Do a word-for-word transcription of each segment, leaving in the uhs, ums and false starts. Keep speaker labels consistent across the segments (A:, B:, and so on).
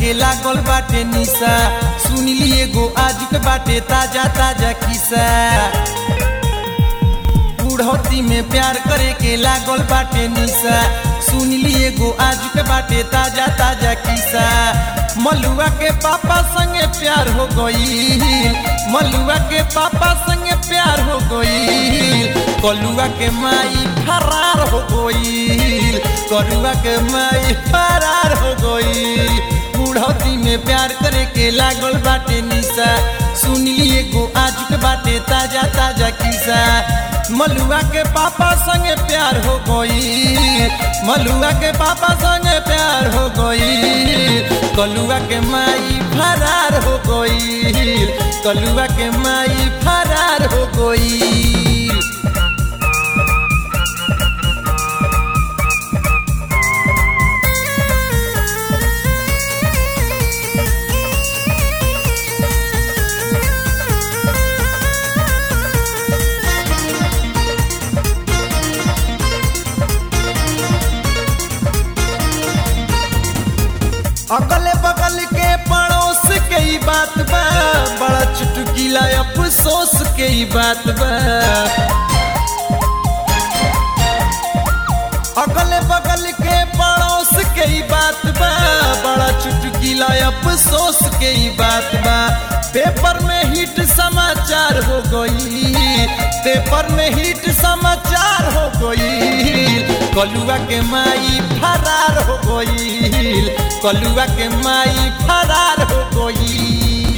A: के लागल बाटे निशा सुन लिए गो आज के बाटे ताजा ताजा किस्सा बुढ़ौती में प्यार करे के लागल बाटे निशा सुन लिए गो आज के बाटे ताजा ताजा किस्सा मलुआ के पापा संगे प्यार हो गई मलुआ के पापा संगे प्यार हो गई कलुआ के माई फरार हो गई कलुआ के माई फरार हो गई बुढ़ौती में प्यार करे के लागल बाटे निशा सुन लिए गो आज के बाटे ताजा ताजा किस्सा मलुआ के पापा संगे प्यार हो गई मलुआ के पापा संगे प्यार हो गई कलुआ के माई फरार हो गई कलुआ के माई फरार हो गई। अगले बगल के पड़ोस के ही बात बा बड़ा चुटकीला अफसोस के ही बात बा अगले बगल के पड़ोस के ही बात बा बड़ा चुटकीला अफसोस के ही बात बा पेपर में हिट समाचार हो गई पेपर में हिट समाचार हो गई कलुआ के माई फरार हो गई कलुआ के माई फरार हो गई।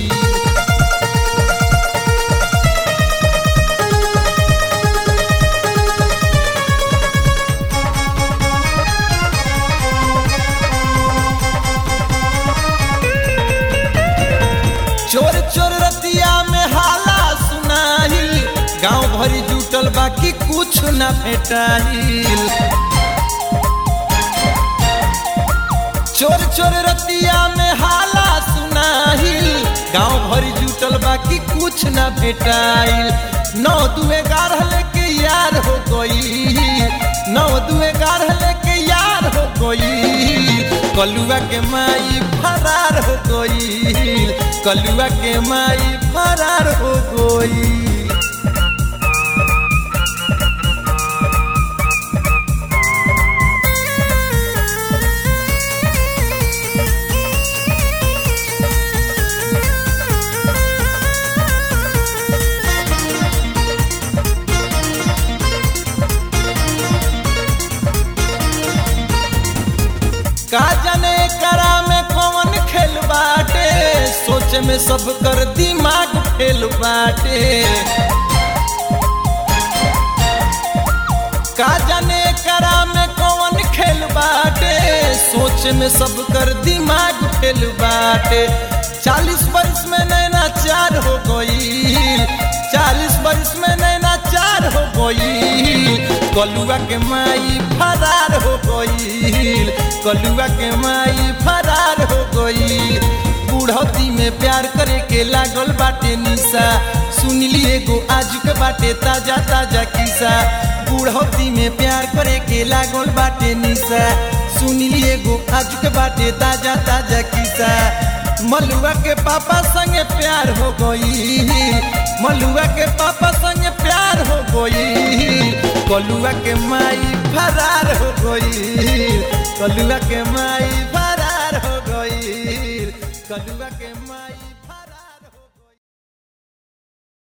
A: चोर चोर रतिया में हाला सुनाई गांव भरी जुटल बाकी कुछ न भेटाइल चोर चोर रतिया में हाला सुनाइल गांव भरी जुटल बाकी कुछ न भेटाइल नौ दुए गारह लेके यार हो गई नौ दुए गारह लेके यार हो गई कलुआ के माई फरार हो गई कलुआ के माई फरार हो गई। का जाने करा में कौन खेल बाटे सोच में सब कर दिमाग फेल बाटे का जाने करा में कौन खेल बाटे सोच में सब कर दिमाग फेल बाटे चालीस वर्ष में नैना चार हो गई चालीस वर्ष में नैना चार हो गई कलुआ के माई फरार हो गई कलुआ के माई फरार हो गई बुढ़ौती में प्यार करे के लागल बाटे निशा सुन लिए गो आज के बाटे ताजा ताजा किस्सा बुढ़ौती में प्यार करे के लागल बाटे निशा सुन लिए गो आज के बाटे ताजा ताजा किस्सा मलुआ के पापा संगे प्यार हो गई मलुआ के पापा संगे प्यार हो गई कलुआ के माई फरार हो गई कलुआ के माई फरार हो गई कलुआ के